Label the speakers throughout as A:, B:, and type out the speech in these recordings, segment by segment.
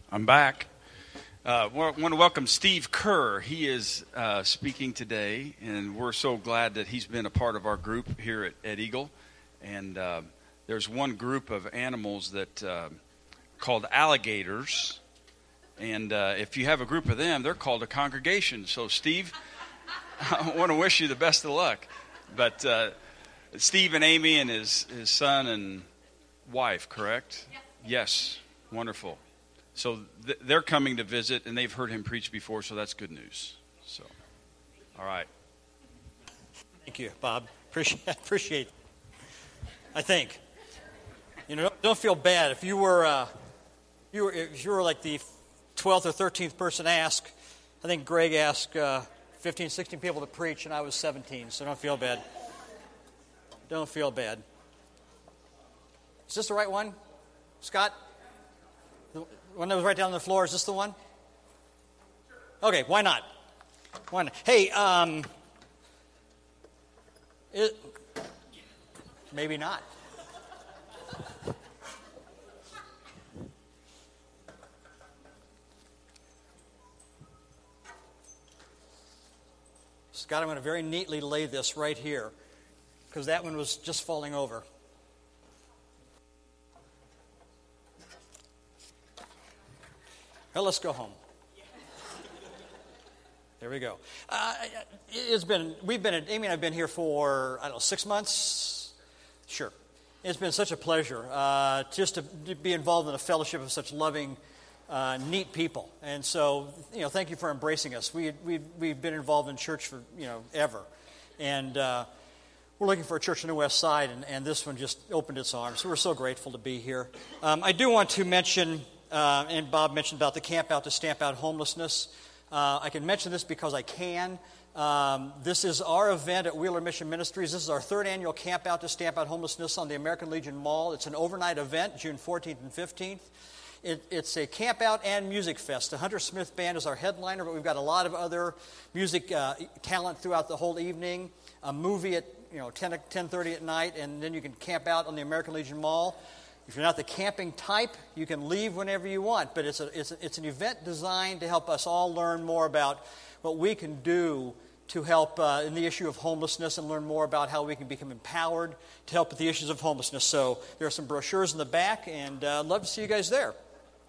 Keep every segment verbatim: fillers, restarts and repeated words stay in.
A: I'm back. I uh, want to welcome Steve Kerr. He is uh, speaking today, and we're so glad that he's been a part of our group here at, at Eagle. And uh, there's one group of animals that uh, called alligators, and uh, if you have a group of them, they're called a congregation. So, Steve, I want to wish you the best of luck. But uh, Steve and Amy and his, his son and wife, correct? Yes. Yes. Wonderful. So th- they're coming to visit, and they've heard him preach before, so that's good news. So, all right.
B: Thank you, Bob. Appreciate, appreciate. I think, you know, don't, don't feel bad if you were, uh, you were, if you were like the twelfth or thirteenth person asked. I think Greg asked uh, fifteen, sixteen people to preach, and I was seventeen. So don't feel bad. Don't feel bad. Is this the right one, Scott? The one that was right down on the floor, is this the one? Okay, why not? Why not? Hey, um, it, maybe not. Scott, I'm going to very neatly lay this right here, because that one was just falling over. Well, let's go home. There we go. Uh, it's been we've been Amy and I've been here for I don't know six months. Sure, it's been such a pleasure uh, just to be involved in a fellowship of such loving, uh, neat people. And so, you know, thank you for embracing us. We we we've been involved in church for you know ever, and uh, we're looking for a church on the west side, and, and this one just opened its arms. So we're so grateful to be here. Um, I do want to mention. Uh, and Bob mentioned about the Camp Out to Stamp Out Homelessness. Uh, I can mention this because I can. Um, this is our event at Wheeler Mission Ministries. This is our third annual Camp Out to Stamp Out Homelessness on the American Legion Mall. It's an overnight event, June fourteenth and fifteenth. It, it's a camp out and music fest. The Hunter Smith Band is our headliner, but we've got a lot of other music uh, talent throughout the whole evening. A movie at you know ten, ten thirty at night, and then you can camp out on the American Legion Mall. If you're not the camping type, you can leave whenever you want. But it's a, it's a, it's an event designed to help us all learn more about what we can do to help uh, in the issue of homelessness and learn more about how we can become empowered to help with the issues of homelessness. So there are some brochures in the back, and uh, I'd love to see you guys there.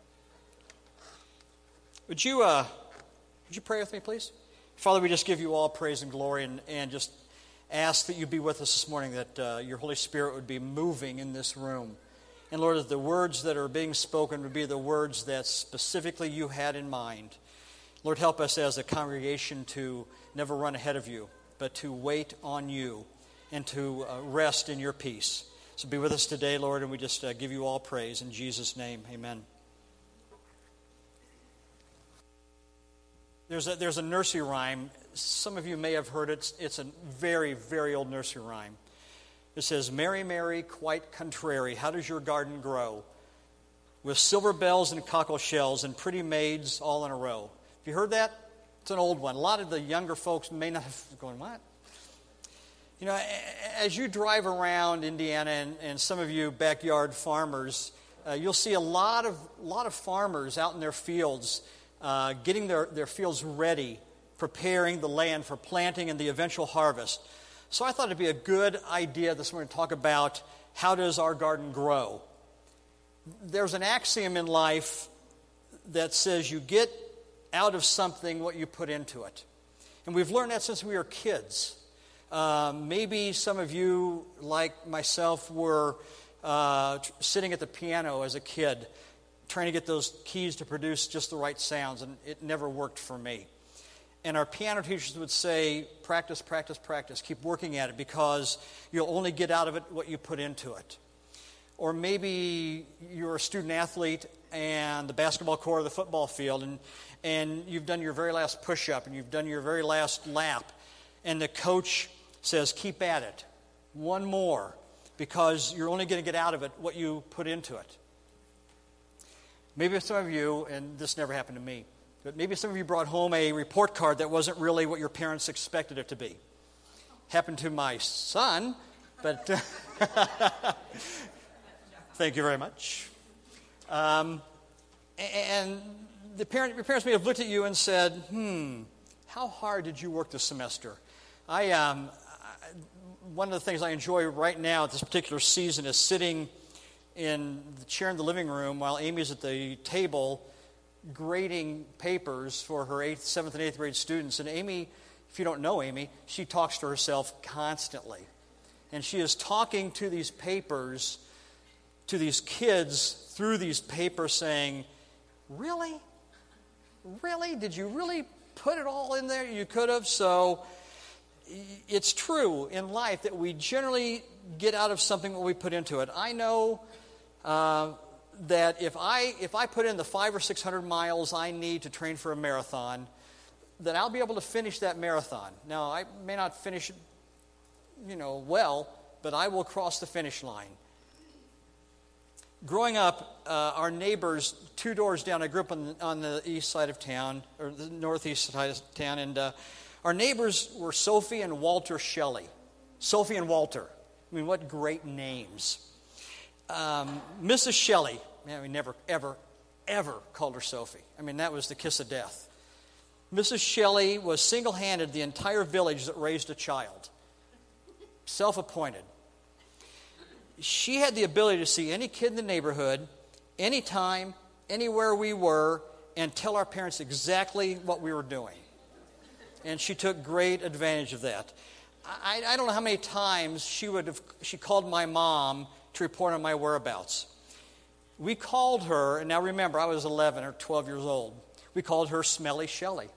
B: Would you uh, would you pray with me, please? Father, we just give you all praise and glory, and, and just ask that you be with us this morning, that uh, your Holy Spirit would be moving in this room. And Lord, that the words that are being spoken would be the words that specifically you had in mind. Lord, help us as a congregation to never run ahead of you, but to wait on you and to uh, rest in your peace. So be with us today, Lord, and we just uh, give you all praise. In Jesus' name, amen. There's a, there's a nursery rhyme. Some of you may have heard it. It's a very, very old nursery rhyme. It says, "Mary, Mary, quite contrary, how does your garden grow? With silver bells and cockle shells and pretty maids all in a row." Have you heard that? It's an old one. A lot of the younger folks may not have going, what? You know, as you drive around Indiana, and, and some of you backyard farmers, uh, you'll see a lot of lot of farmers out in their fields uh, getting their, their fields ready, preparing the land for planting and the eventual harvest. So I thought it'd be a good idea this morning to talk about how does our garden grow. There's an axiom in life that says you get out of something what you put into it. And we've learned that since we were kids. Um, maybe some of you, like myself, were uh, sitting at the piano as a kid, trying to get those keys to produce just the right sounds, and it never worked for me. And our piano teachers would say, practice, practice, practice. Keep working at it because you'll only get out of it what you put into it. Or maybe you're a student athlete and the basketball court or the football field, and, and you've done your very last push-up and you've done your very last lap. And the coach says, keep at it. One more, because you're only going to get out of it what you put into it. Maybe some of you, and this never happened to me, but maybe some of you brought home a report card that wasn't really what your parents expected it to be. Happened to my son, but thank you very much. Um, And the parent, your parents may have looked at you and said, hmm, how hard did you work this semester? I, um, I, one of the things I enjoy right now at this particular season is sitting in the chair in the living room while Amy's at the table grading papers for her eighth, seventh, and eighth grade students. And Amy, if you don't know Amy, she talks to herself constantly. And she is talking to these papers, to these kids through these papers saying, really? Really? Did you really put it all in there? You could have. So it's true in life that we generally get out of something what we put into it. I know uh, that if I if I put in the five or six hundred miles I need to train for a marathon, that I'll be able to finish that marathon. Now, I may not finish it, you know, well, but I will cross the finish line. Growing up, uh, our neighbors two doors down, I grew up on the, on the east side of town, or the northeast side of town, and uh, our neighbors were Sophie and Walter Shelley. Sophie and Walter. I mean, what great names. Um, Missus Shelley, man, we never, ever, ever called her Sophie. I mean, that was the kiss of death. Missus Shelley was single-handed the entire village that raised a child. Self-appointed. She had the ability to see any kid in the neighborhood, anytime, anywhere we were, and tell our parents exactly what we were doing. And she took great advantage of that. I, I don't know how many times she would have she called my mom to report on my whereabouts. We called her, and now remember, I was eleven or twelve years old. We called her Smelly Shelley.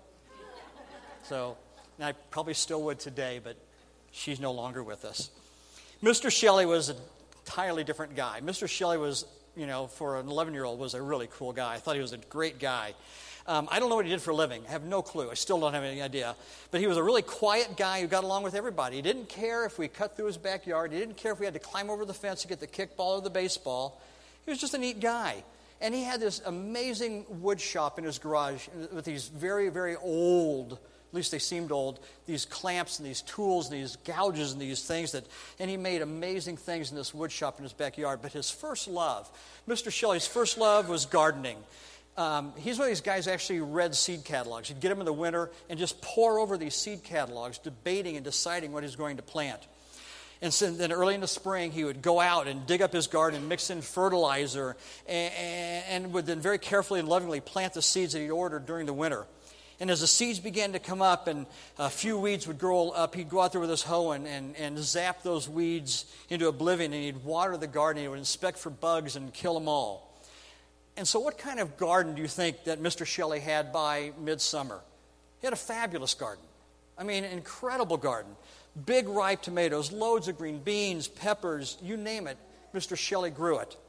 B: So, and I probably still would today, but she's no longer with us. Mister Shelley was an entirely different guy. Mister Shelley was, you know, for an eleven-year-old, was a really cool guy. I thought he was a great guy. Um, I don't know what he did for a living. I have no clue. I still don't have any idea. But he was a really quiet guy who got along with everybody. He didn't care if we cut through his backyard. He didn't care if we had to climb over the fence to get the kickball or the baseball. He was just a neat guy. And he had this amazing wood shop in his garage with these very, very old, at least they seemed old, these clamps and these tools and these gouges and these things that, and he made amazing things in this wood shop in his backyard. But his first love, Mister Shelley's first love was gardening. Um, he's one of these guys who actually read seed catalogs. He'd get them in the winter and just pour over these seed catalogs, debating and deciding what he's going to plant. And so then early in the spring, he would go out and dig up his garden, mix in fertilizer, and, and would then very carefully and lovingly plant the seeds that he'd ordered during the winter. And as the seeds began to come up and a few weeds would grow up, he'd go out there with his hoe and, and, and zap those weeds into oblivion, and he'd water the garden, and he would inspect for bugs and kill them all. And so what kind of garden do you think that Mister Shelley had by midsummer? He had a fabulous garden. I mean, an incredible garden. Big ripe tomatoes, loads of green beans, peppers, you name it, Mister Shelley grew it.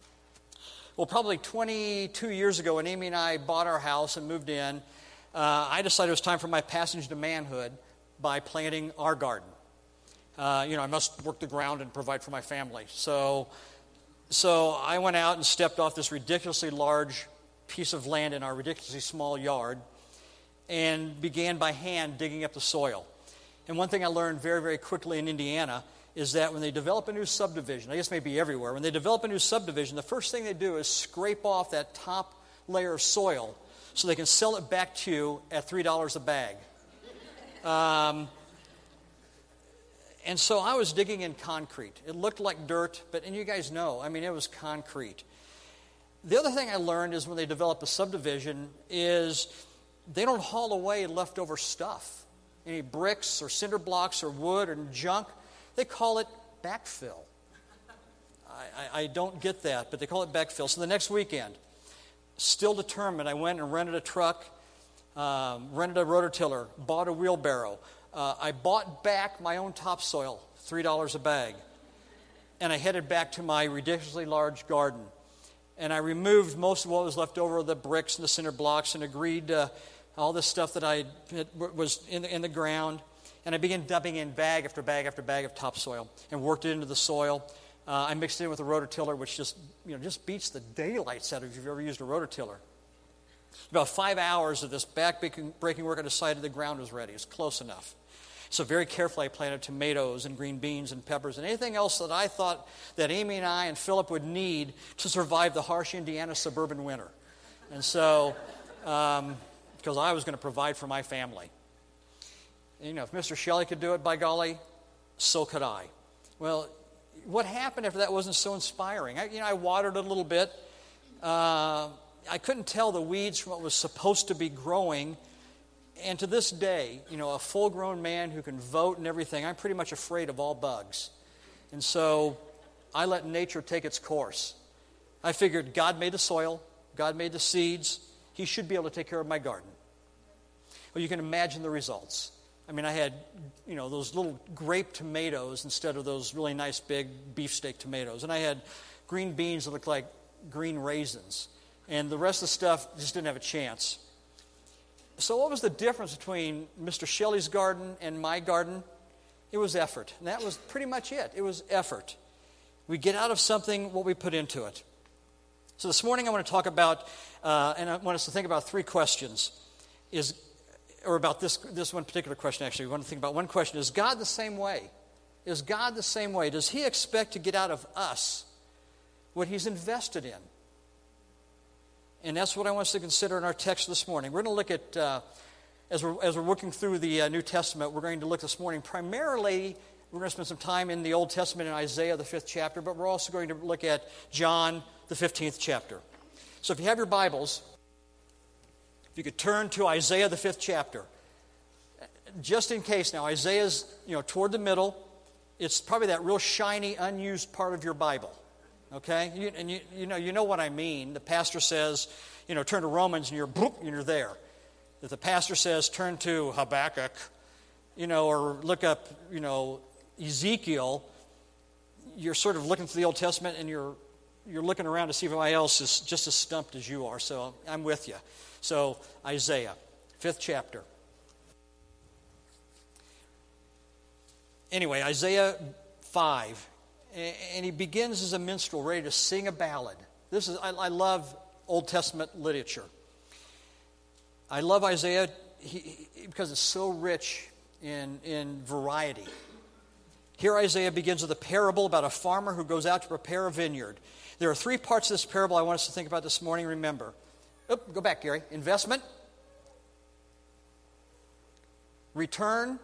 B: Well, probably twenty-two years ago when Amy and I bought our house and moved in, uh, I decided it was time for my passage to manhood by planting our garden. Uh, you know, I must work the ground and provide for my family. So, so I went out and stepped off this ridiculously large piece of land in our ridiculously small yard and began by hand digging up the soil. And one thing I learned very, very quickly in Indiana is that when they develop a new subdivision, I guess maybe everywhere, when they develop a new subdivision, the first thing they do is scrape off that top layer of soil so they can sell it back to you at three dollars a bag. Um, and so I was digging in concrete. It looked like dirt, but, and you guys know, I mean, it was concrete. The other thing I learned is when they develop a subdivision is they don't haul away leftover stuff. Any bricks or cinder blocks or wood or junk, they call it backfill. I, I, I don't get that, but they call it backfill. So the next weekend, still determined, I went and rented a truck, um, rented a rototiller, bought a wheelbarrow. Uh, I bought back my own topsoil, three dollars a bag. And I headed back to my ridiculously large garden. And I removed most of what was left over, the bricks and the cinder blocks, and agreed to all this stuff that I had, was in the, in the ground, and I began dumping in bag after bag after bag of topsoil and worked it into the soil. Uh, I mixed it in with a rototiller, which just you know just beats the daylights out of if you've ever used a rototiller. About five hours of this back-breaking work, I decided the ground was ready. It was close enough. So very carefully I planted tomatoes and green beans and peppers and anything else that I thought that Amy and I and Philip would need to survive the harsh Indiana suburban winter. And so, um, because I was going to provide for my family. And, you know, if Mister Shelley could do it, by golly, so could I. Well, what happened after that wasn't so inspiring. I, you know, I watered it a little bit. Uh, I couldn't tell the weeds from what was supposed to be growing. And to this day, you know, a full-grown man who can vote and everything, I'm pretty much afraid of all bugs. And so I let nature take its course. I figured God made the soil, God made the seeds, He should be able to take care of my garden. Well, you can imagine the results. I mean, I had, you know, those little grape tomatoes instead of those really nice big beefsteak tomatoes. And I had green beans that looked like green raisins. And the rest of the stuff just didn't have a chance. So what was the difference between Mister Shelley's garden and my garden? It was effort. And that was pretty much it. It was effort. We get out of something what we put into it. So this morning I want to talk about, uh, and I want us to think about three questions. Is, or about this, this one particular question, actually. We want to think about one question. Is God the same way? Is God the same way? Does He expect to get out of us what He's invested in? And that's what I want us to consider in our text this morning. We're going to look at, uh, as, we're, as we're working through the uh, New Testament, we're going to look this morning primarily, we're going to spend some time in the Old Testament in Isaiah, the fifth chapter, but we're also going to look at John, the fifteenth chapter. So if you have your Bibles, if you could turn to Isaiah, the fifth chapter. Just in case now, Isaiah's, you know, toward the middle. It's probably that real shiny, unused part of your Bible. Okay? You, and you, you know you know what I mean. The pastor says, you know, turn to Romans and you're, boop, and you're there. If the pastor says, turn to Habakkuk, you know, or look up, you know, Ezekiel, you're sort of looking through the Old Testament and you're you're looking around to see if anybody else is just as stumped as you are. So I'm with you. So Isaiah, fifth chapter. Anyway, Isaiah five. And he begins as a minstrel, ready to sing a ballad. This is I, I love Old Testament literature. I love Isaiah he, he, because it's so rich in, in variety. Here Isaiah begins with a parable about a farmer who goes out to prepare a vineyard. There are three parts of this parable I want us to think about this morning. Remember. Oop, go back, Gary. Investment, return,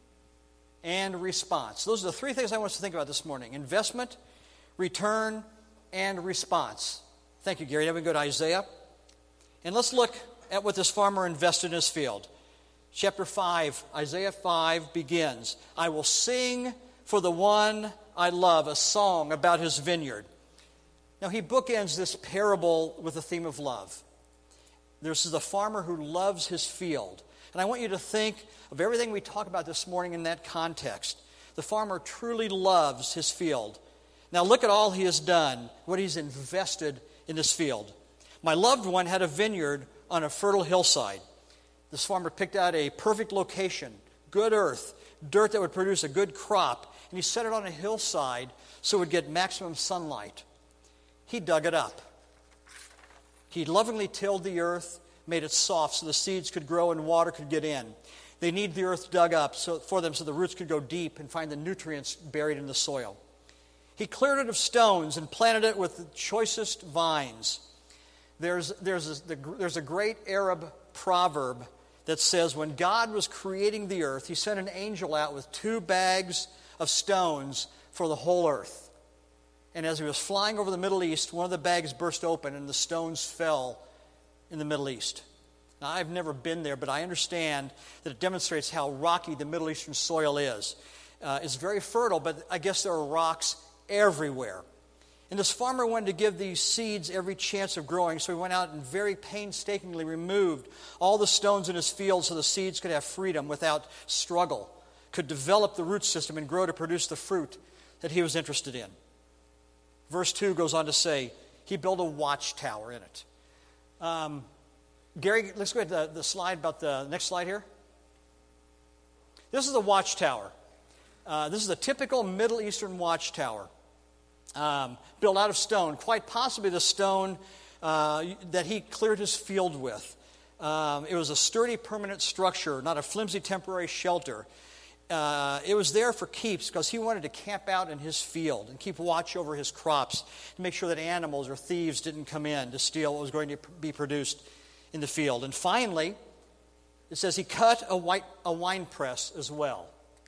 B: and response. Those are the three things I want us to think about this morning. Investment, return, and response. Thank you, Gary. Now we go to Isaiah. And let's look at what this farmer invested in his field. Chapter five, Isaiah five begins, I will sing for the one I love, a song about his vineyard. Now he bookends this parable with the theme of love. This is a farmer who loves his field. And I want you to think of everything we talk about this morning in that context. The farmer truly loves his field. Now look at all he has done, what he's invested in this field. My loved one had a vineyard on a fertile hillside. This farmer picked out a perfect location, good earth, dirt that would produce a good crop, and he set it on a hillside so it would get maximum sunlight. He dug it up. He lovingly tilled the earth, made it soft so the seeds could grow and water could get in. They need the earth dug up so, for them so the roots could go deep and find the nutrients buried in the soil. He cleared it of stones and planted it with the choicest vines. There's, there's, a, there's a great Arab proverb that says when God was creating the earth, He sent an angel out with two bags of stones for the whole earth. And as he was flying over the Middle East, one of the bags burst open and the stones fell in the Middle East. Now, I've never been there, but I understand that it demonstrates how rocky the Middle Eastern soil is. Uh, it's very fertile, but I guess there are rocks everywhere. And this farmer wanted to give these seeds every chance of growing, so he went out and very painstakingly removed all the stones in his field so the seeds could have freedom without struggle, could develop the root system and grow to produce the fruit that he was interested in. Verse two goes on to say, he built a watchtower in it. Um, Gary, let's go ahead to the, the slide about the next slide here. This is a watchtower. Uh, this is a typical Middle Eastern watchtower. Um, built out of stone, quite possibly the stone uh, that he cleared his field with. Um, it was a sturdy, permanent structure, not a flimsy temporary shelter. uh, it was there for keeps because he wanted to camp out in his field and keep watch over his crops to make sure that animals or thieves didn't come in to steal what was going to be produced in the field. And finally, it says he cut a, white, a wine press as well.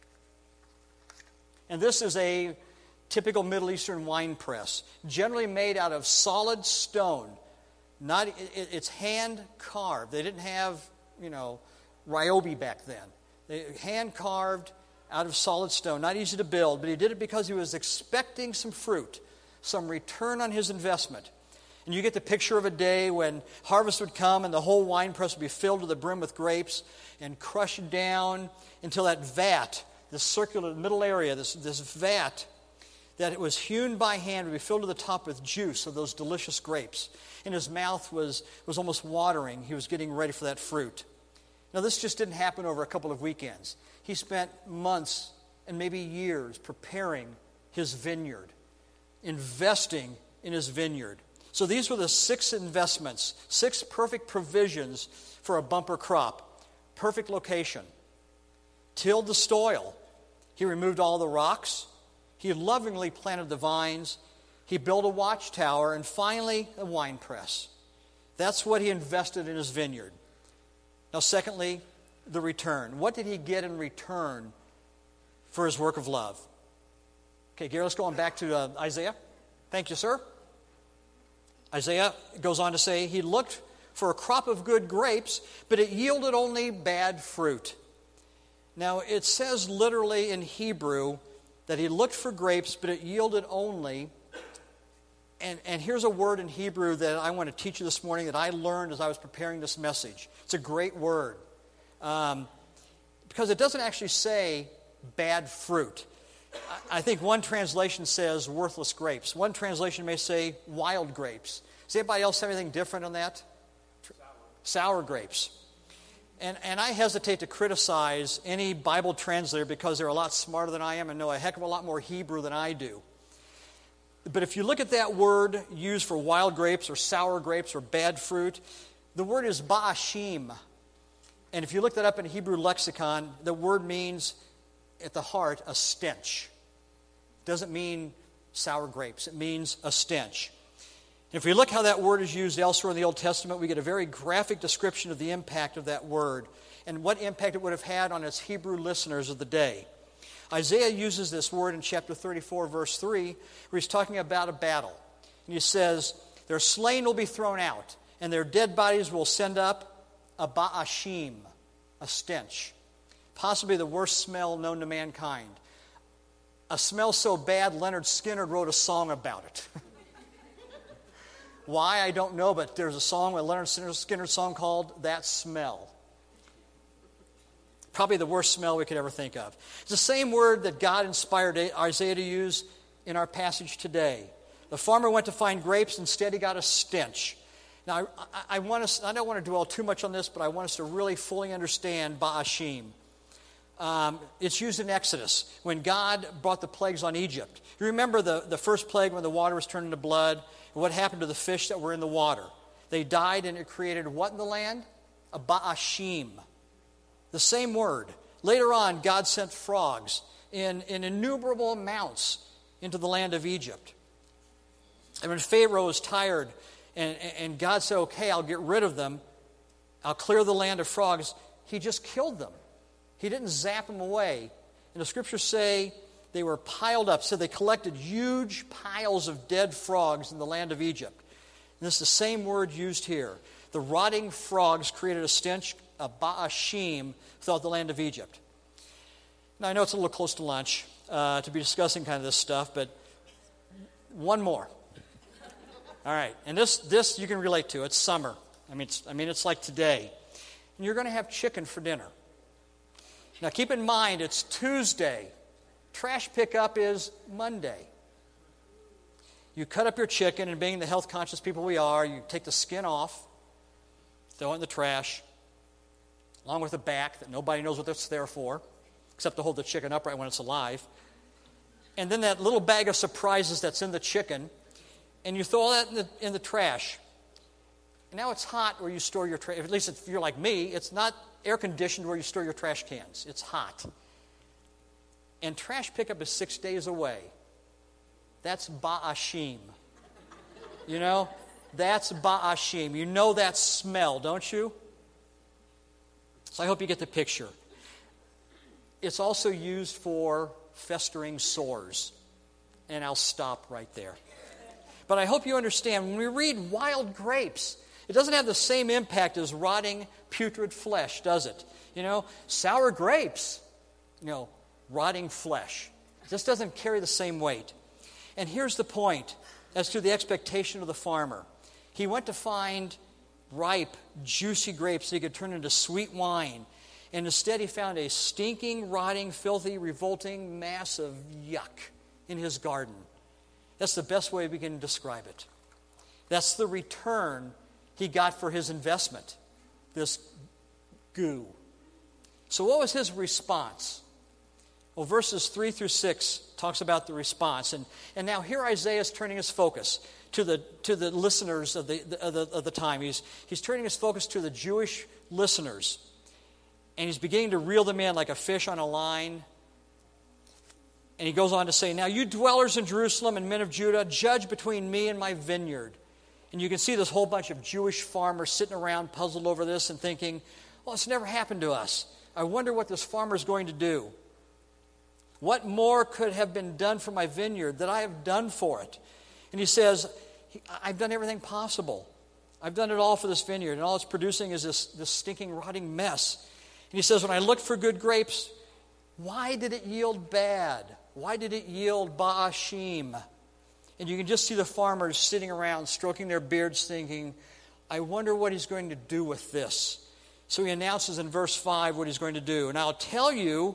B: And this is a typical Middle Eastern wine press, generally made out of solid stone. Not, it, it's hand carved. They didn't have, you know, Ryobi back then. They hand carved out of solid stone. Not easy to build, but he did it because he was expecting some fruit, some return on his investment. And you get the picture of a day when harvest would come and the whole wine press would be filled to the brim with grapes and crushed down until that vat, this circular middle area, this, this vat that it was hewn by hand would be filled to the top with juice of those delicious grapes. And his mouth was, was almost watering. He was getting ready for that fruit. Now, this just didn't happen over a couple of weekends. He spent months and maybe years preparing his vineyard, investing in his vineyard. So these were the six investments, six perfect provisions for a bumper crop. Perfect location. Tilled the soil. He removed all the rocks. He lovingly planted the vines. He built a watchtower, and finally, a wine press. That's what he invested in his vineyard. Now, secondly, the return. What did he get in return for his work of love? Okay, Gary, let's go on back to uh, Isaiah. Thank you, sir. Isaiah goes on to say, he looked for a crop of good grapes, but it yielded only bad fruit. Now, it says literally in Hebrew that he looked for grapes, but it yielded only. And, and here's a word in Hebrew that I want to teach you this morning that I learned as I was preparing this message. It's a great word. Um, because it doesn't actually say bad fruit. I, I think one translation says worthless grapes. One translation may say wild grapes. Does anybody else have anything different on that? Sour, Sour grapes. And, and I hesitate to criticize any Bible translator because they're a lot smarter than I am and know a heck of a lot more Hebrew than I do. But if you look at that word used for wild grapes or sour grapes or bad fruit, the word is ba'ashim. And if you look that up in Hebrew lexicon, the word means, at the heart, a stench. It doesn't mean sour grapes. It means a stench. If we look how that word is used elsewhere in the Old Testament, we get a very graphic description of the impact of that word and what impact it would have had on its Hebrew listeners of the day. Isaiah uses this word in chapter thirty-four, verse three, where he's talking about a battle. And he says, their slain will be thrown out, and their dead bodies will send up a ba'ashim, a stench, possibly the worst smell known to mankind. A smell so bad, Leonard Skinner wrote a song about it. Why, I don't know, but there's a song, a Leonard Skinner song called That Smell. Probably the worst smell we could ever think of. It's the same word that God inspired Isaiah to use in our passage today. The farmer went to find grapes, instead he got a stench. Now, I, I, I, want us, I don't want to dwell too much on this, but I want us to really fully understand ba'ashim. Um, it's used in Exodus when God brought the plagues on Egypt. You remember the, the first plague when the water was turned into blood, and what happened to the fish that were in the water? They died, and it created what in the land? A ba'ashim. The same word. Later on, God sent frogs in, in innumerable amounts into the land of Egypt. And when Pharaoh was tired, and, and God said, okay, I'll get rid of them, I'll clear the land of frogs, he just killed them. He didn't zap them away. And the scriptures say they were piled up. So they collected huge piles of dead frogs in the land of Egypt. And this is the same word used here. The rotting frogs created a stench, a ba'ashim, throughout the land of Egypt. Now, I know it's a little close to lunch uh, to be discussing kind of this stuff, but one more. All right, and this this you can relate to. It's summer. I mean, it's, I mean, it's like today. And you're going to have chicken for dinner. Now, keep in mind, it's Tuesday. Trash pickup is Monday. You cut up your chicken, and being the health-conscious people we are, you take the skin off, throw it in the trash, along with the back that nobody knows what it's there for, except to hold the chicken upright when it's alive. And then that little bag of surprises that's in the chicken, and you throw that in the, in the trash. And now it's hot where you store your trash. At least if you're like me, it's not air-conditioned where you store your trash cans. It's hot. and trash pickup is six days away. That's ba'ashim. You know, that's ba'ashim. You know that smell, don't you? So I hope you get the picture. It's also used for festering sores. And I'll stop right there. But I hope you understand, when we read wild grapes, it doesn't have the same impact as rotting, putrid flesh, does it? You know, sour grapes, you know, rotting flesh. It just doesn't carry the same weight. And here's the point as to the expectation of the farmer. He went to find ripe, juicy grapes that he could turn into sweet wine. And instead he found a stinking, rotting, filthy, revolting mass of yuck in his garden. That's the best way we can describe it. That's the return he got for his investment, this goo. So what was his response? Well, verses three through six talks about the response. And, and now here Isaiah is turning his focus to the, to the listeners of the, of, the, of the time. He's, he's turning his focus to the Jewish listeners. And he's beginning to reel them in like a fish on a line. And he goes on to say, now you dwellers in Jerusalem and men of Judah, judge between me and my vineyard. And you can see this whole bunch of Jewish farmers sitting around puzzled over this and thinking, well, it's never happened to us. I wonder what this farmer is going to do. What more could have been done for my vineyard that I have done for it? And he says, I've done everything possible. I've done it all for this vineyard, and all it's producing is this, this stinking, rotting mess. And he says, when I looked for good grapes, why did it yield bad? Why did it yield ba'ashim? And you can just see the farmers sitting around, stroking their beards, thinking, I wonder what he's going to do with this. So he announces in verse five what he's going to do. And I'll tell you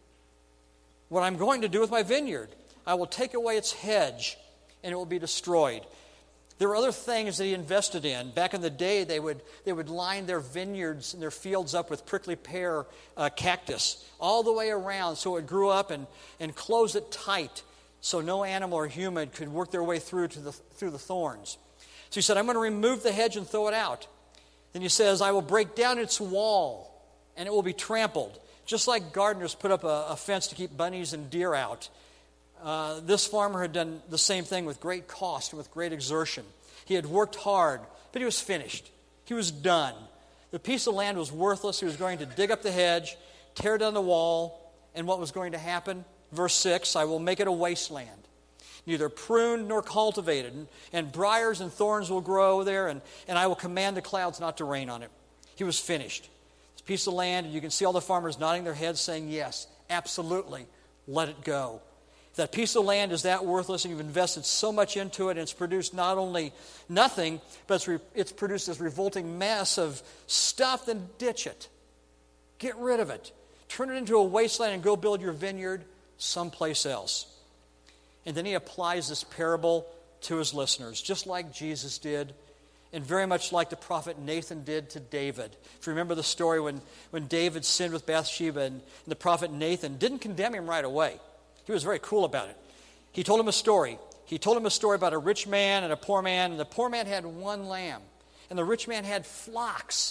B: what I'm going to do with my vineyard. I will take away its hedge, and it will be destroyed. There were other things that he invested in. Back in the day, they would they would line their vineyards and their fields up with prickly pear uh, cactus all the way around so it grew up and, and close it tight so no animal or human could work their way through to the through the thorns. So he said, I'm going to remove the hedge and throw it out. Then he says, I will break down its wall, and it will be trampled. Just like gardeners put up a, a fence to keep bunnies and deer out, uh, this farmer had done the same thing with great cost and with great exertion. He had worked hard, but he was finished. He was done. The piece of land was worthless. He was going to dig up the hedge, tear down the wall, and what was going to happen? Verse six, I will make it a wasteland, neither pruned nor cultivated, and, and briars and thorns will grow there, and, and I will command the clouds not to rain on it. He was finished. This piece of land, and you can see all the farmers nodding their heads saying, yes, absolutely, let it go. If that piece of land is that worthless and you've invested so much into it and it's produced not only nothing, but it's, re- it's produced this revolting mess of stuff, then ditch it. Get rid of it. Turn it into a wasteland and go build your vineyard someplace else. And then he applies this parable to his listeners, just like Jesus did, and very much like the prophet Nathan did to David. If you remember the story when, when David sinned with Bathsheba, and, and the prophet Nathan didn't condemn him right away. He was very cool about it. He told him a story. He told him a story about a rich man and a poor man, and the poor man had one lamb, and the rich man had flocks.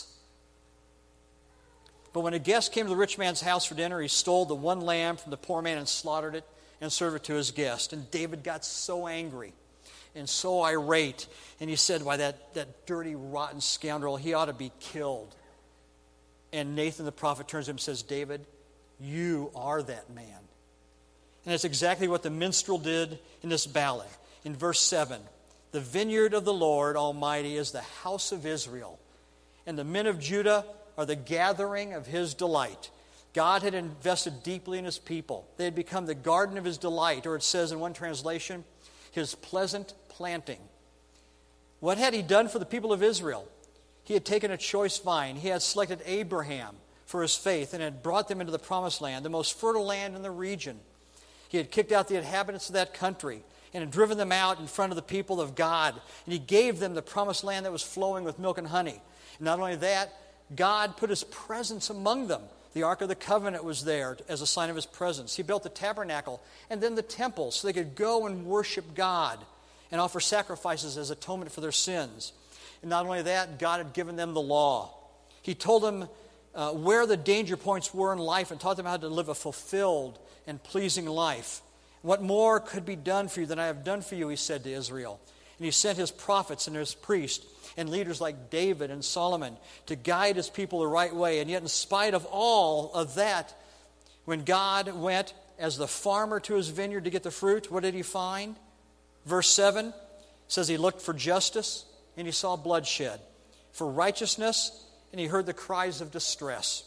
B: But when a guest came to the rich man's house for dinner, he stole the one lamb from the poor man and slaughtered it and served it to his guest. And David got so angry and so irate, and he said, why, that, that dirty, rotten scoundrel, he ought to be killed. And Nathan the prophet turns to him and says, David, you are that man. And that's exactly what the minstrel did in this ballad. In verse seven, the vineyard of the Lord Almighty is the house of Israel, and the men of Judah are the gathering of his delight. God had invested deeply in his people. They had become the garden of his delight, or it says in one translation, his pleasant planting. What had he done for the people of Israel? He had taken a choice vine. He had selected Abraham for his faith and had brought them into the promised land, the most fertile land in the region. He had kicked out the inhabitants of that country and had driven them out in front of the people of God. And he gave them the promised land that was flowing with milk and honey. And not only that, God put his presence among them. The Ark of the Covenant was there as a sign of his presence. He built the tabernacle and then the temple so they could go and worship God and offer sacrifices as atonement for their sins. And not only that, God had given them the law. He told them uh, where the danger points were in life and taught them how to live a fulfilled and pleasing life. What more could be done for you than I have done for you, he said to Israel. And he sent his prophets and his priests and leaders like David and Solomon to guide his people the right way. And yet in spite of all of that, when God went as the farmer to his vineyard to get the fruit, what did he find? Verse seven says he looked for justice and he saw bloodshed, for righteousness and he heard the cries of distress.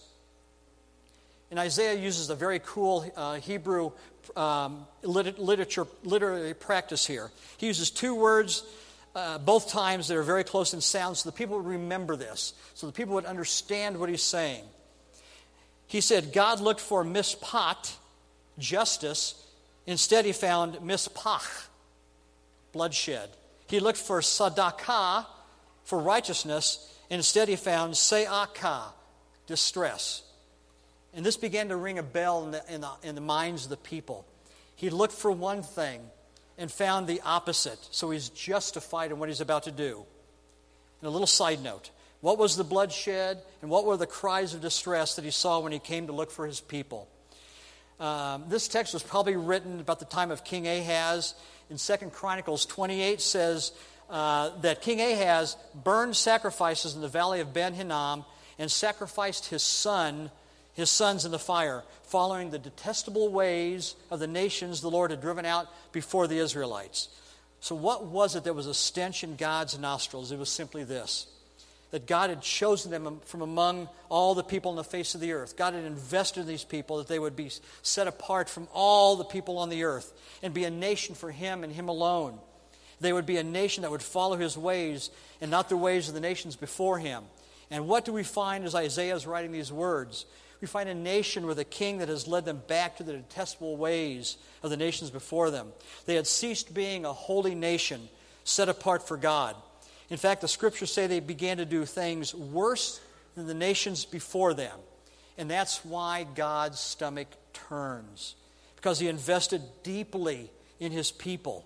B: And Isaiah uses a very cool uh, Hebrew um, lit- literature, literary practice here. He uses two words uh, both times that are very close in sound, so the people would remember this, so the people would understand what he's saying. He said, God looked for mishpat, justice. Instead, he found mispach, bloodshed. He looked for sadakah, for righteousness. Instead, he found se'akah, distress. And this began to ring a bell in the, in, the, in the minds of the people. He looked for one thing and found the opposite. So he's justified in what he's about to do. And a little side note. What was the bloodshed and what were the cries of distress that he saw when he came to look for his people? Um, this text was probably written about the time of King Ahaz. In Second Chronicles twenty-eight says uh, that King Ahaz burned sacrifices in the valley of Ben Hinnom and sacrificed his son his sons in the fire, following the detestable ways of the nations the Lord had driven out before the Israelites. So what was it that was a stench in God's nostrils? It was simply this, that God had chosen them from among all the people on the face of the earth. God had invested in these people that they would be set apart from all the people on the earth and be a nation for Him and Him alone. They would be a nation that would follow His ways and not the ways of the nations before Him. And what do we find as Isaiah is writing these words? We find a nation with a king that has led them back to the detestable ways of the nations before them. They had ceased being a holy nation set apart for God. In fact, the scriptures say they began to do things worse than the nations before them. And that's why God's stomach turns, because He invested deeply in His people.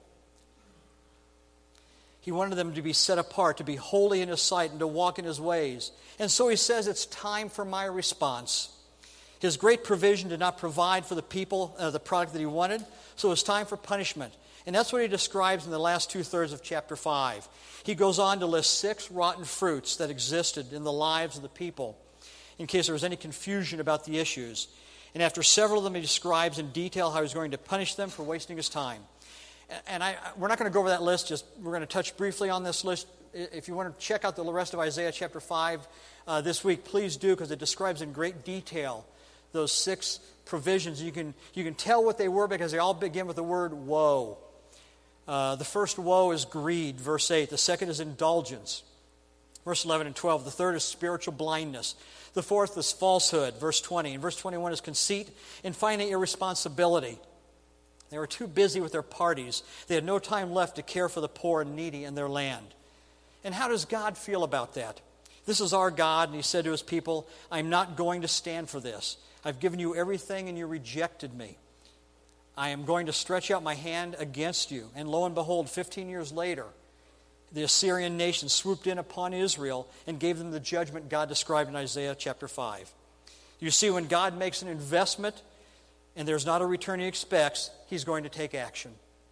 B: He wanted them to be set apart, to be holy in His sight, and to walk in His ways. And so He says, it's time for my response. His great provision did not provide for the people uh, the product that He wanted, so it's time for punishment. And that's what He describes in the last two-thirds of chapter five. He goes on to list six rotten fruits that existed in the lives of the people, in case there was any confusion about the issues. And after several of them, He describes in detail how He's going to punish them for wasting His time. And I, we're not going to go over that list, just we're going to touch briefly on this list. If you want to check out the rest of Isaiah chapter five uh, this week, please do, because it describes in great detail those six provisions. You can, you can tell what they were because they all begin with the word woe. Uh, the first woe is greed, verse eight. The second is indulgence, verse eleven and twelve. The third is spiritual blindness. The fourth is falsehood, verse twenty. And verse twenty-one is conceit. And finally, irresponsibility. They were too busy with their parties. They had no time left to care for the poor and needy in their land. And how does God feel about that? This is our God, and He said to His people, I'm not going to stand for this. I've given you everything, and you rejected me. I am going to stretch out my hand against you. And lo and behold, fifteen years later, the Assyrian nation swooped in upon Israel and gave them the judgment God described in Isaiah chapter five. You see, when God makes an investment and there's not a return He expects, He's going to take action.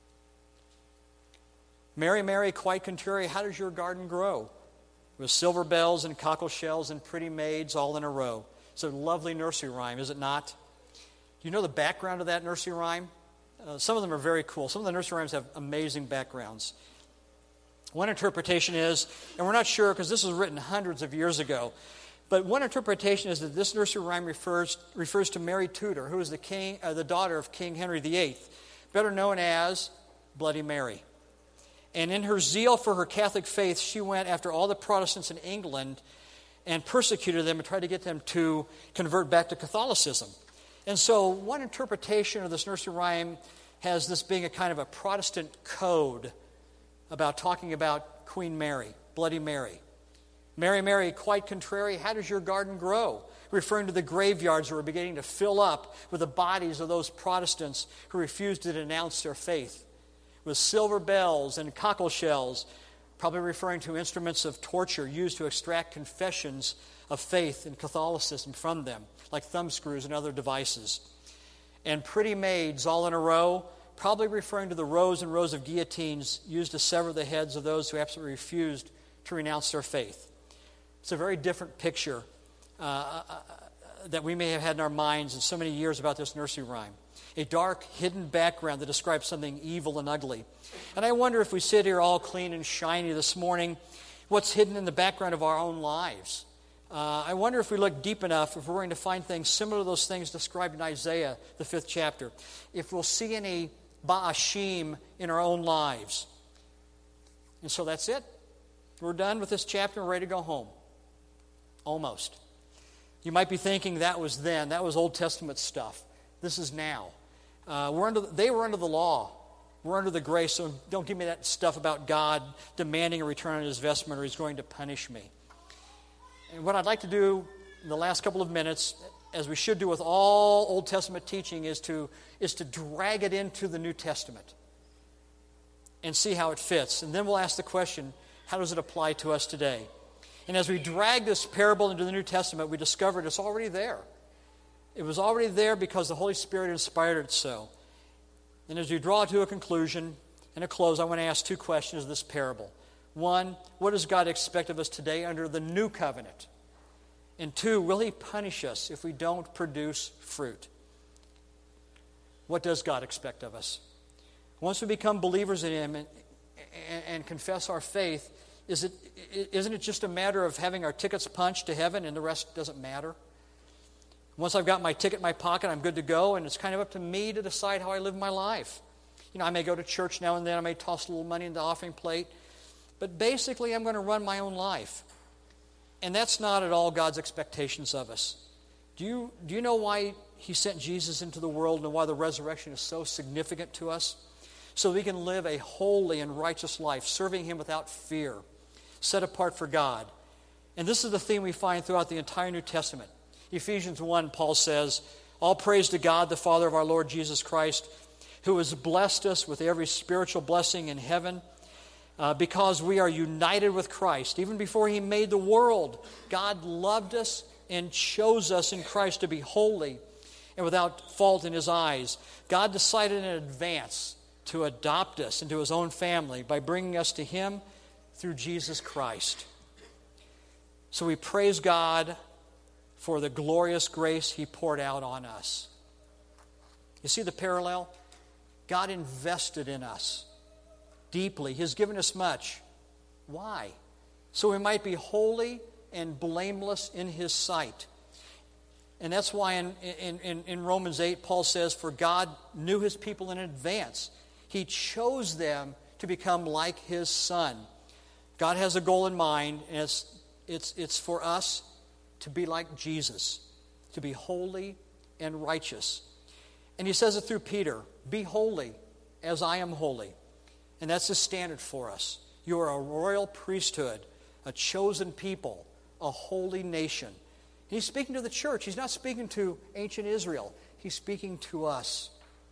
B: Mary, Mary, quite contrary, how does your garden grow? With silver bells and cockle shells and pretty maids all in a row. It's a lovely nursery rhyme, is it not? Do you know the background of that nursery rhyme? Uh, some of them are very cool. Some of the nursery rhymes have amazing backgrounds. One interpretation is, and we're not sure because this was written hundreds of years ago, but one interpretation is that this nursery rhyme refers refers to Mary Tudor, who was the king, uh, the daughter of King Henry the Eighth, better known as Bloody Mary. And in her zeal for her Catholic faith, she went after all the Protestants in England and persecuted them and tried to get them to convert back to Catholicism. And so one interpretation of this nursery rhyme has this being a kind of a Protestant code about talking about Queen Mary, Bloody Mary. Mary, Mary, quite contrary, how does your garden grow? Referring to the graveyards that were beginning to fill up with the bodies of those Protestants who refused to denounce their faith. With silver bells and cockle shells, probably referring to instruments of torture used to extract confessions of faith in Catholicism from them, like thumbscrews and other devices. and pretty maids all in a row, probably referring to the rows and rows of guillotines used to sever the heads of those who absolutely refused to renounce their faith. It's a very different picture uh, uh, that we may have had in our minds in so many years about this nursery rhyme. A dark, hidden background that describes something evil and ugly. And I wonder if we sit here all clean and shiny this morning, what's hidden in the background of our own lives? Uh, I wonder if we look deep enough, if we're going to find things similar to those things described in Isaiah, the fifth chapter. If we'll see any Ba'ashim in our own lives. And so that's it. We're done with this chapter and ready to go home. Almost. You might be thinking that was then. That was Old Testament stuff. This is now. Uh, we're under. They were under the law. We're under the grace, so don't give me that stuff about God demanding a return on his investment or he's going to punish me. And what I'd like to do in the last couple of minutes, as we should do with all Old Testament teaching, is to, is to drag it into the New Testament and see how it fits. And then we'll ask the question, how does it apply to us today? And as we drag this parable into the New Testament, we discovered it's already there. It was already there because the Holy Spirit inspired it so. And as we draw to a conclusion and a close, I want to ask two questions of this parable. One, what does God expect of us today under the new covenant? And two, will he punish us if we don't produce fruit? What does God expect of us? Once we become believers in him and, and, and confess our faith, is it, isn't it just a matter of having our tickets punched to heaven and the rest doesn't matter? Once I've got my ticket in my pocket, I'm good to go, and it's kind of up to me to decide how I live my life. You know, I may go to church now and then, I may toss a little money in the offering plate, but basically I'm going to run my own life. And that's not at all God's expectations of us. Do you, do you know why he sent Jesus into the world and why the resurrection is so significant to us? So we can live a holy and righteous life, serving him without fear, set apart for God. And this is the theme we find throughout the entire New Testament. Ephesians one, Paul says, all praise to God, the Father of our Lord Jesus Christ, who has blessed us with every spiritual blessing in heaven, uh, because we are united with Christ. Even before he made the world, God loved us and chose us in Christ to be holy and without fault in his eyes. God decided in advance to adopt us into his own family by bringing us to him through Jesus Christ. So we praise God for the glorious grace he poured out on us. You see the parallel? God invested in us deeply. He has given us much. Why? So we might be holy and blameless in his sight. And that's why in, in, in, in Romans eight, Paul says, for God knew his people in advance. He chose them to become like his Son. God has a goal in mind, and it's, it's, it's for us to be like Jesus, to be holy and righteous. And he says it through Peter, be holy as I am holy. And that's the standard for us. You are a royal priesthood, a chosen people, a holy nation. And he's speaking to the church. He's not speaking to ancient Israel. He's speaking to us.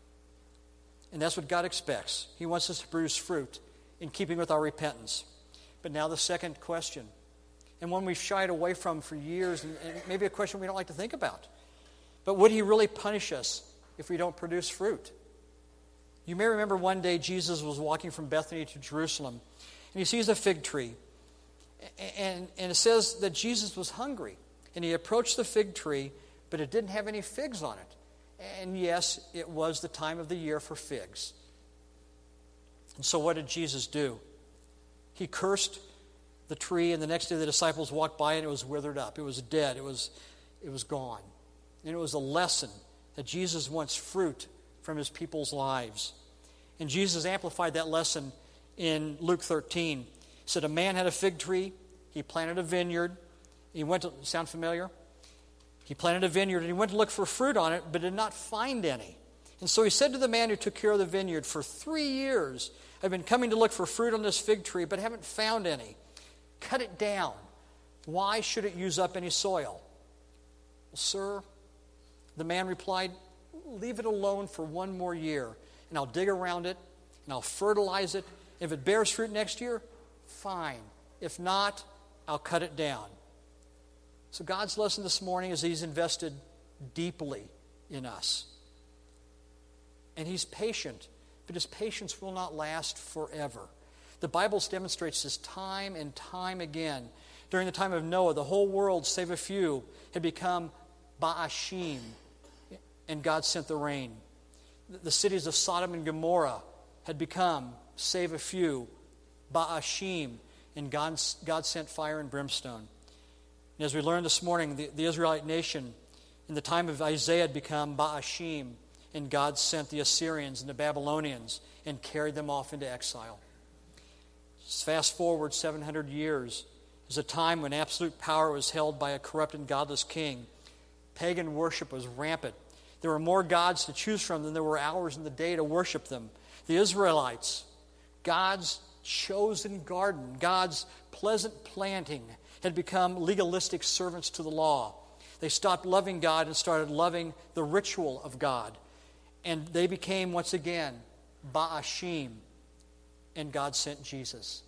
B: And that's what God expects. He wants us to produce fruit in keeping with our repentance. But now the second question, and one we've shied away from for years, and, and maybe a question we don't like to think about. But would he really punish us if we don't produce fruit? You may remember one day Jesus was walking from Bethany to Jerusalem, and he sees a fig tree. And, and it says that Jesus was hungry, and he approached the fig tree, but it didn't have any figs on it. And yes, it was the time of the year for figs. And so what did Jesus do? He cursed the tree, and the next day the disciples walked by and it was withered up. It was dead. It was, it was gone. And it was a lesson that Jesus wants fruit from his people's lives. And Jesus amplified that lesson in Luke thirteen. He said, a man had a fig tree. He planted a vineyard. He went to, sound familiar? He planted a vineyard and he went to look for fruit on it, but did not find any. And so he said to the man who took care of the vineyard, for three years I've been coming to look for fruit on this fig tree, but haven't found any. Cut it down. Why should it use up any soil? Well, sir, the man replied, leave it alone for one more year, and I'll dig around it, and I'll fertilize it. If it bears fruit next year, fine. If not, I'll cut it down. So God's lesson this morning is he's invested deeply in us. and he's patient, but his patience will not last forever. The Bible demonstrates this time and time again. During the time of Noah, the whole world, save a few, had become Ba'ashim, and God sent the rain. The cities of Sodom and Gomorrah had become, save a few, Ba'ashim, and God, God sent fire and brimstone. And as we learned this morning, the, the Israelite nation in the time of Isaiah had become Ba'ashim, and God sent the Assyrians and the Babylonians and carried them off into exile. Fast forward seven hundred years. It was a time when absolute power was held by a corrupt and godless king. Pagan worship was rampant. There were more gods to choose from than there were hours in the day to worship them. The Israelites, God's chosen garden, God's pleasant planting, had become legalistic servants to the law. They stopped loving God and started loving the ritual of God. And they became, once again, Ba'ashim. And God sent Jesus.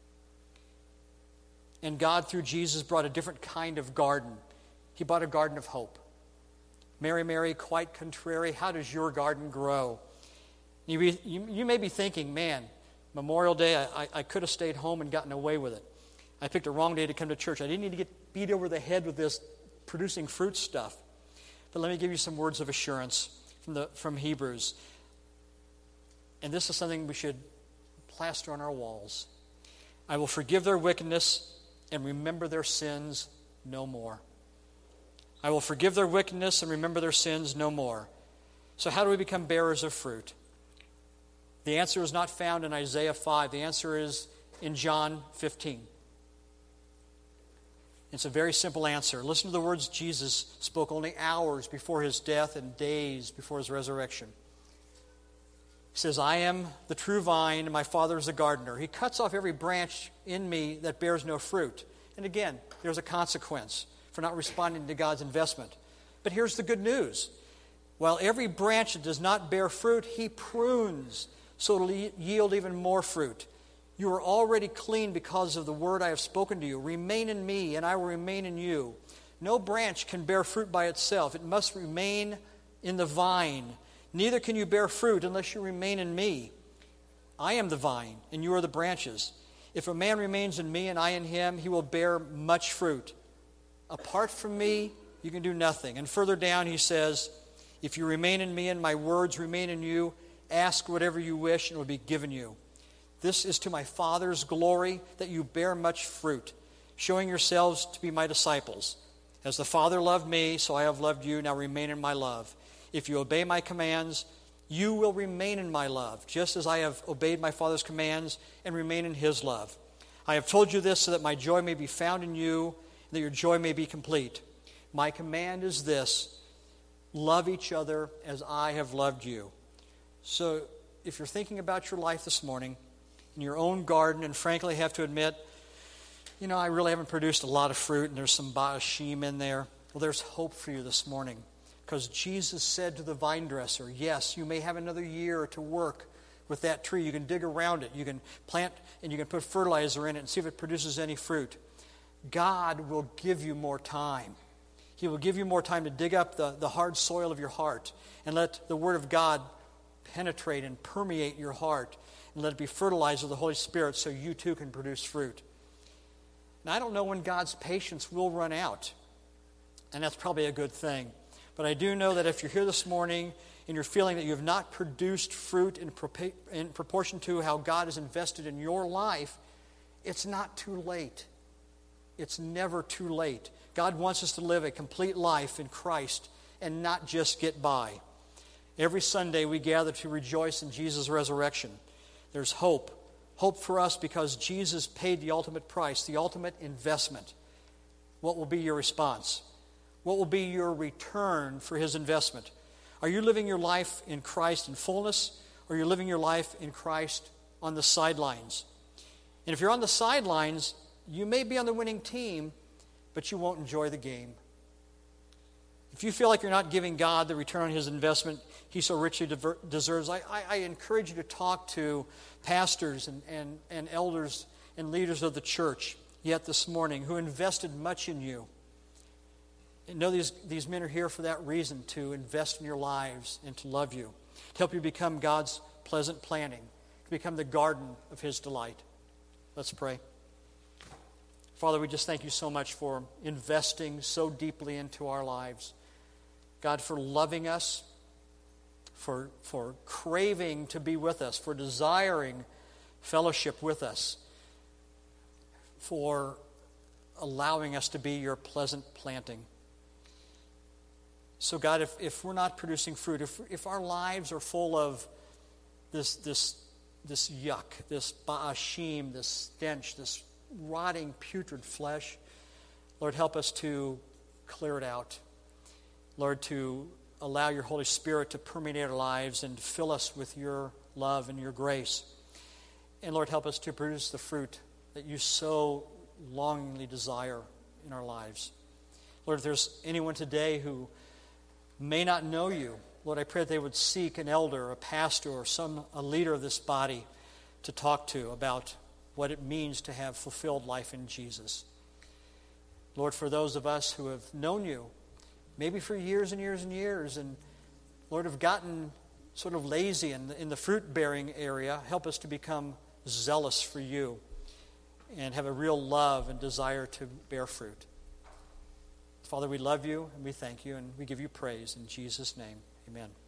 B: And God, through Jesus, brought a different kind of garden. He brought a garden of hope. Mary, Mary, quite contrary, how does your garden grow? You, be, you, you may be thinking, man, Memorial Day, I, I, I could have stayed home and gotten away with it. I picked a wrong day to come to church. I didn't need to get beat over the head with this producing fruit stuff. But let me give you some words of assurance from, the, from Hebrews. And this is something we should plaster on our walls. I will forgive their wickedness and remember their sins no more. I will forgive their wickedness and remember their sins no more. So how do we become bearers of fruit? The answer is not found in Isaiah five. The answer is in John fifteen. It's a very simple answer. Listen to the words Jesus spoke only hours before his death and days before his resurrection. He says, I am the true vine, and my Father is the gardener. He cuts off every branch in me that bears no fruit. And again, there's a consequence for not responding to God's investment. But here's the good news. While every branch that does not bear fruit, he prunes so it'll yield even more fruit. You are already clean because of the word I have spoken to you. Remain in me, and I will remain in you. No branch can bear fruit by itself. It must remain in the vine. Neither can you bear fruit unless you remain in me. I am the vine, and you are the branches. If a man remains in me and I in him, he will bear much fruit. Apart from me, you can do nothing. And further down he says, if you remain in me and my words remain in you, ask whatever you wish and it will be given you. This is to my Father's glory that you bear much fruit, showing yourselves to be my disciples. As the Father loved me, so I have loved you. Now remain in my love. If you obey my commands, you will remain in my love, just as I have obeyed my Father's commands and remain in his love. I have told you this so that my joy may be found in you, and that your joy may be complete. My command is this: love each other as I have loved you. So if you're thinking about your life this morning, in your own garden, and frankly have to admit, you know, I really haven't produced a lot of fruit, and there's some Ba'ashim in there, well, there's hope for you this morning. Because Jesus said to the vine dresser, yes, you may have another year to work with that tree. You can dig around it. You can plant and you can put fertilizer in it and see if it produces any fruit. God will give you more time. He will give you more time to dig up the, the hard soil of your heart and let the Word of God penetrate and permeate your heart and let it be fertilized with the Holy Spirit so you too can produce fruit. Now, I don't know when God's patience will run out, and that's probably a good thing. But I do know that if you're here this morning and you're feeling that you have not produced fruit in, pro- in proportion to how God has invested in your life, it's not too late. It's never too late. God wants us to live a complete life in Christ and not just get by. Every Sunday we gather to rejoice in Jesus' resurrection. There's hope. Hope for us because Jesus paid the ultimate price, the ultimate investment. What will be your response? What will be your return for his investment? Are you living your life in Christ in fullness, or are you living your life in Christ on the sidelines? And if you're on the sidelines, you may be on the winning team, but you won't enjoy the game. If you feel like you're not giving God the return on his investment he so richly diver- deserves, I, I, I encourage you to talk to pastors and, and, and elders and leaders of the church yet this morning who invested much in you. And know these, these men are here for that reason, to invest in your lives and to love you. to help you become God's pleasant planting, to become the garden of his delight. Let's pray. Father, we just thank you so much for investing so deeply into our lives. God, for loving us, for, for craving to be with us, for desiring fellowship with us, for allowing us to be your pleasant planting. So God, if, if we're not producing fruit, if, if our lives are full of this, this, this yuck, this ba'ashim, this stench, this rotting, putrid flesh, Lord, help us to clear it out. Lord, to allow your Holy Spirit to permeate our lives and fill us with your love and your grace. And Lord, help us to produce the fruit that you so longingly desire in our lives. Lord, if there's anyone today who may not know you, Lord, I pray that they would seek an elder, a pastor, or some a leader of this body to talk to about what it means to have fulfilled life in Jesus. Lord, for those of us who have known you, maybe for years and years and years, and Lord, have gotten sort of lazy in the, in the fruit-bearing area, help us to become zealous for you and have a real love and desire to bear fruit. Father, we love you and we thank you and we give you praise in Jesus' name. Amen.